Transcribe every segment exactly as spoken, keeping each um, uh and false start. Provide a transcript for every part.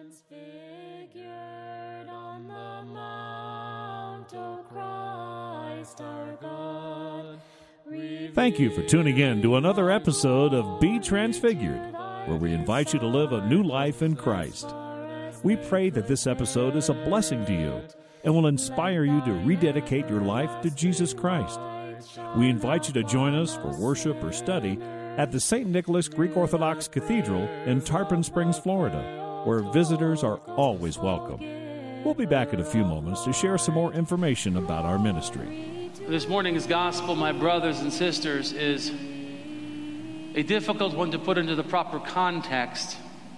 transfigured on the mount, O Christ our God. Thank you for tuning in to another episode of Be Transfigured, where we invite you to live a new life in Christ. We pray that this episode is a blessing to you and will inspire you to rededicate your life to Jesus Christ. We invite you to join us for worship or study at the Saint Nicholas Greek Orthodox Cathedral in Tarpon Springs, Florida, where visitors are always welcome. We'll be back in a few moments to share some more information about our ministry. This morning's gospel, my brothers and sisters, is a difficult one to put into the proper context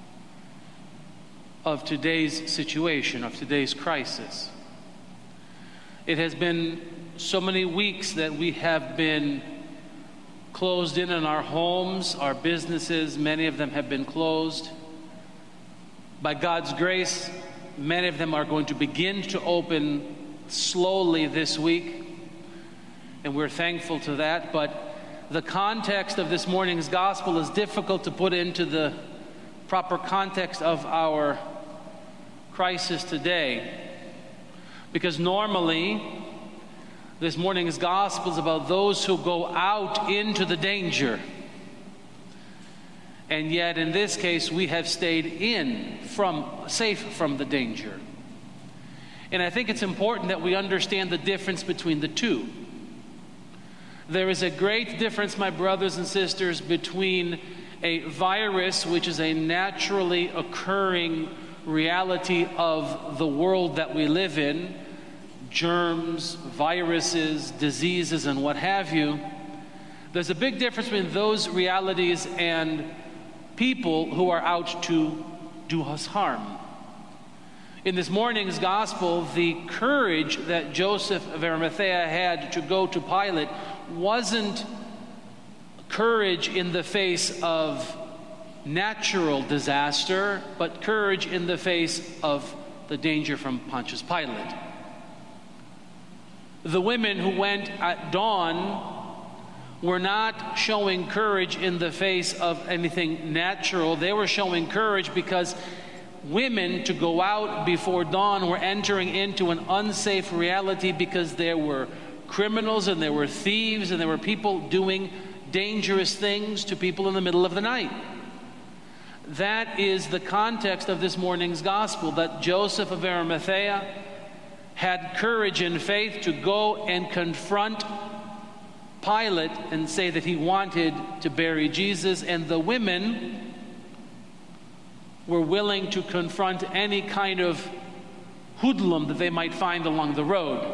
of today's situation, of today's crisis. It has been so many weeks that we have been closed in in our homes, our businesses, many of them have been closed. By God's grace, many of them are going to begin to open slowly this week, and we're thankful to that. But the context of this morning's gospel is difficult to put into the proper context of our crisis today, because normally this morning's gospel is about those who go out into the danger. And yet in this case we have stayed in, from safe from the danger. And I think it's important that we understand the difference between the two. There is a great difference, my brothers and sisters, between a virus, which is a naturally occurring reality of the world that we live in, germs, viruses, diseases, and what have you. There's a big difference between those realities and people who are out to do us harm. In this morning's gospel, the courage that Joseph of Arimathea had to go to Pilate wasn't courage in the face of natural disaster, but courage in the face of the danger from Pontius Pilate. The women who went at dawn were not showing courage in the face of anything natural. They were showing courage because women to go out before dawn were entering into an unsafe reality, because there were criminals and there were thieves and there were people doing dangerous things to people in the middle of the night. That is the context of this morning's gospel, that Joseph of Arimathea had courage and faith to go and confront Pilate and say that he wanted to bury Jesus, and the women were willing to confront any kind of hoodlum that they might find along the road.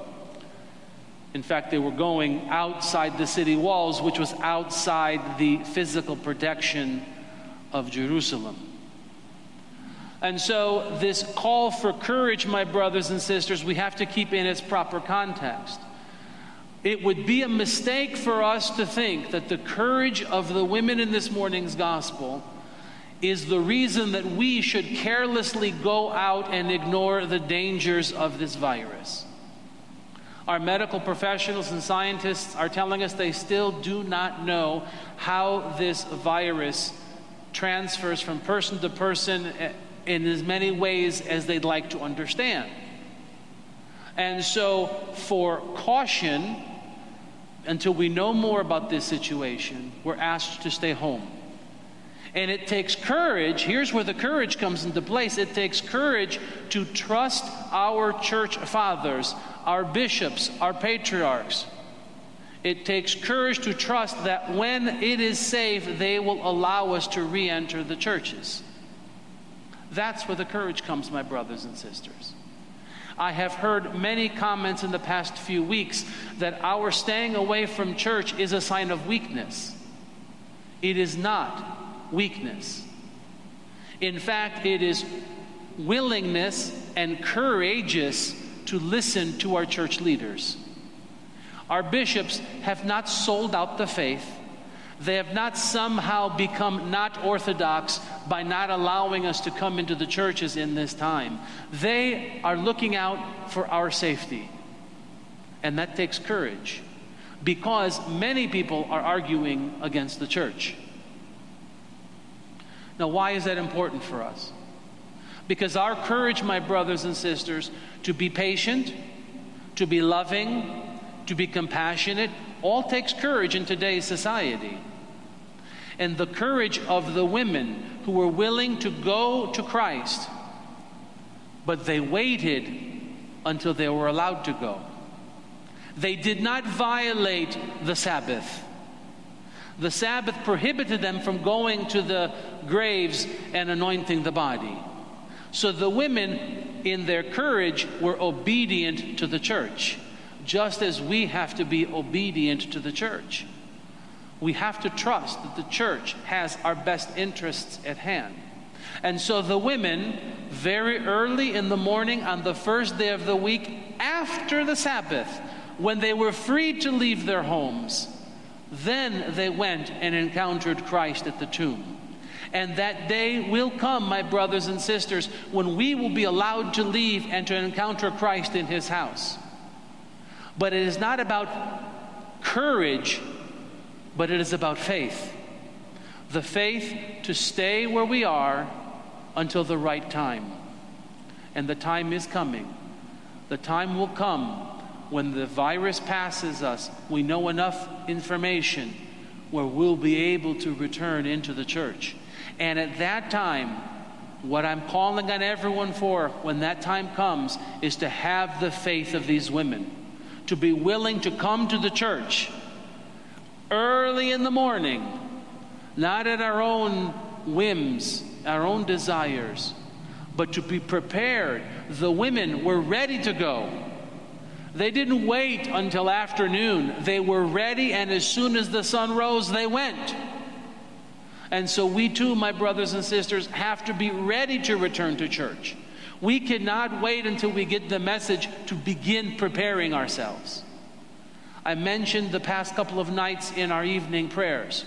In fact, they were going outside the city walls, which was outside the physical protection of Jerusalem. And so this call for courage, my brothers and sisters, we have to keep in its proper context. It would be a mistake for us to think that the courage of the women in this morning's gospel is the reason that we should carelessly go out and ignore the dangers of this virus. Our medical professionals and scientists are telling us they still do not know how this virus transfers from person to person in as many ways as they'd like to understand. And so, for caution, until we know more about this situation, we're asked to stay home. And it takes courage. Here's where the courage comes into place. It takes courage to trust our church fathers, our bishops, our patriarchs. It takes courage to trust that when it is safe, they will allow us to re-enter the churches. That's where the courage comes, my brothers and sisters. I have heard many comments in the past few weeks that our staying away from church is a sign of weakness. It is not weakness. In fact, it is willingness and courageous to listen to our church leaders. Our bishops have not sold out the faith. They have not somehow become not orthodox by not allowing us to come into the churches in this time. They are looking out for our safety. And that takes courage, because many people are arguing against the church. Now, why is that important for us? Because our courage, my brothers and sisters, to be patient, to be loving, to be compassionate, all takes courage in today's society. And the courage of the women who were willing to go to Christ, but they waited until they were allowed to go. They did not violate the Sabbath. The Sabbath prohibited them from going to the graves and anointing the body. So the women, in their courage, were obedient to the church, just as we have to be obedient to the church. We have to trust that the church has our best interests at hand. And so the women, very early in the morning on the first day of the week, after the Sabbath, when they were free to leave their homes, then they went and encountered Christ at the tomb. And that day will come, my brothers and sisters, when we will be allowed to leave and to encounter Christ in His house. But it is not about courage, but it is about faith. The faith to stay where we are until the right time. And the time is coming. The time will come when the virus passes us. We know enough information where we'll be able to return into the church. And at that time, what I'm calling on everyone for when that time comes is to have the faith of these women, to be willing to come to the church early in the morning, not at our own whims, our own desires, but to be prepared. The women were ready to go. They didn't wait until afternoon. They were ready, and as soon as the sun rose, they went. And so we too, my brothers and sisters, have to be ready to return to church. We cannot wait until we get the message to begin preparing ourselves. I mentioned the past couple of nights in our evening prayers.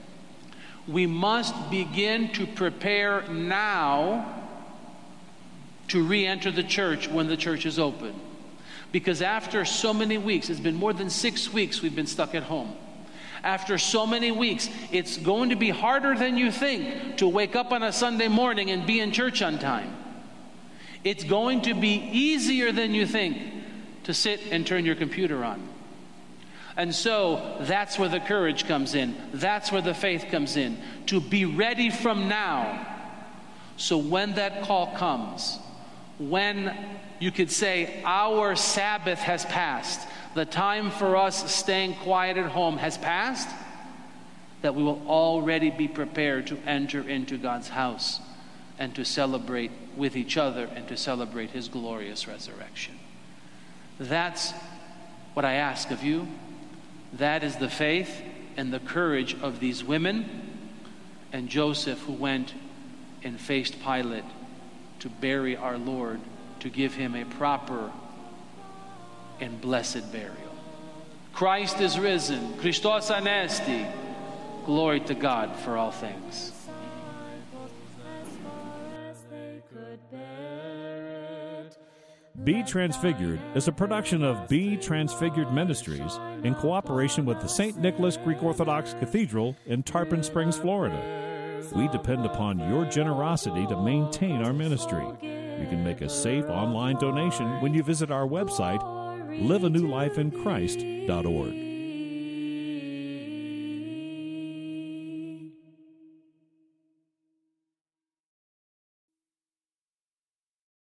We must begin to prepare now to re-enter the church when the church is open. Because after so many weeks, it's been more than six weeks we've been stuck at home. After so many weeks, it's going to be harder than you think to wake up on a Sunday morning and be in church on time. It's going to be easier than you think to sit and turn your computer on. And so that's where the courage comes in. That's where the faith comes in. To be ready from now. So when that call comes, when you could say our Sabbath has passed, the time for us staying quiet at home has passed, that we will already be prepared to enter into God's house and to celebrate with each other and to celebrate His glorious resurrection. That's what I ask of you. That is the faith and the courage of these women and Joseph, who went and faced Pilate to bury our Lord, to give Him a proper and blessed burial. Christ is risen. Christos anesti. Glory to God for all things. Be Transfigured is a production of Be Transfigured Ministries in cooperation with the Saint Nicholas Greek Orthodox Cathedral in Tarpon Springs, Florida. We depend upon your generosity to maintain our ministry. You can make a safe online donation when you visit our website, live a new life in Christ dot org.